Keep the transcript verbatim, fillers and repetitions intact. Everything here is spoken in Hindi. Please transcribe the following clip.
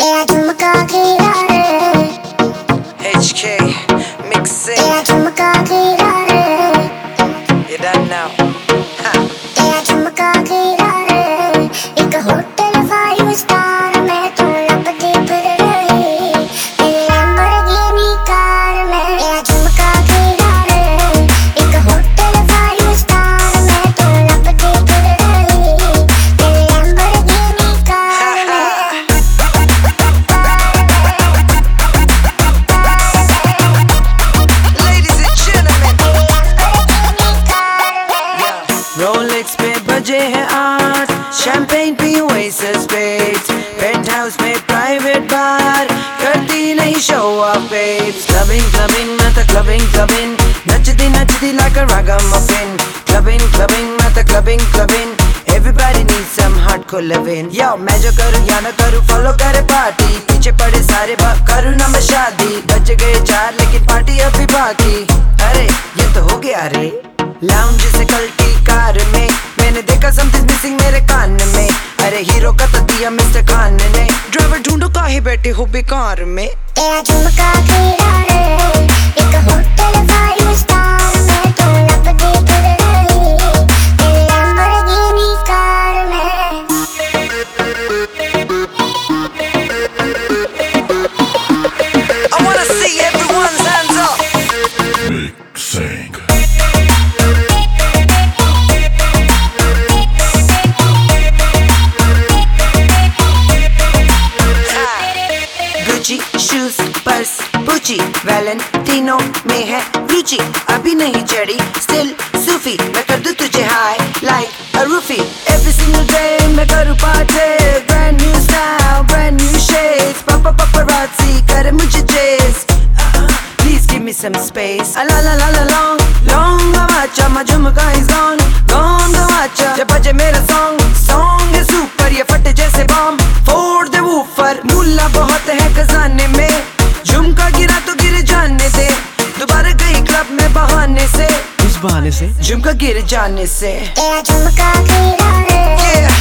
तेरा झुमका गिरा रे, H K mixing. तेरा झुमका गिरा रे, You done now. Ha. तेरा झुमका गिरा रे, एक होटल फाइव स्टार में तू लपटी फिर रही, तेरी लैम्बोर्गिनी कार में। तेरा झुमका गिरा रे, एक होटल फाइव स्टार में तू लपटी फिर रही, तेरी लैम्बोर्गिनी कार में। Ladies and gentlemen. Rolex पे बजे हैं आठ, शैंपेन पी ओएसिस बेब्स, पेंटहाउस में प्राइवेट बार, करती नहीं show off babes. Clubbing clubbing मैं तो क्लबिंग क्लबिंग, नचती नचती like a ragamuffin. Clubbing clubbing मैं तो clubbing clubbing, everybody needs some hardcore living. Yo मैं जो करूँ या न करूँ फॉलो करे पार्टी, पीछे पड़े सारे बाप करूँ ना मैं शादी। बज गए चार लेकिन पार्टी अभी बाकी, अरे ये तो हो गया रे। लाउंज से कल्टी कार में मैंने देखा समथिंग मिसिंग मेरे कान में, अरे हीरो का तो दिया मिस्टर खान ने, ड्राइवर ढूंढो काहे बैठे हो बेकार में। तेरा झुमका गिरा रे, एक होटल फाइव स्टार में तू लपटी फिर रही, तेरी लैम्बोर्गिनी कार में। I wanna see everyone's hands up. Mixing. Gucci shoes purse Gucci Valentino में है रुचि, अभी नहीं चढ़ी स्टिल सूफी, मैं कर दूं तुझे high like a roofie. Every single day मैं करूँ party, brand new style brand new shades, पापा paparazzi करे मुझे chase, please give me some space. A la la la la long long गवाचा my झुमका is gone gone गवाचा, जब बजे मेरा song song है सुपर, ये फटे जैसे बॉम्ब फोड़ दे वूफर। मुल्ला बहुत है खजाने में, झुमका गिरा तो गिर जाने दे, दोबारा गई क्लब में बहाने से, इस बहाने से झुमका गिर जाने से। तेरा झुमका गिरा रे, Yeah.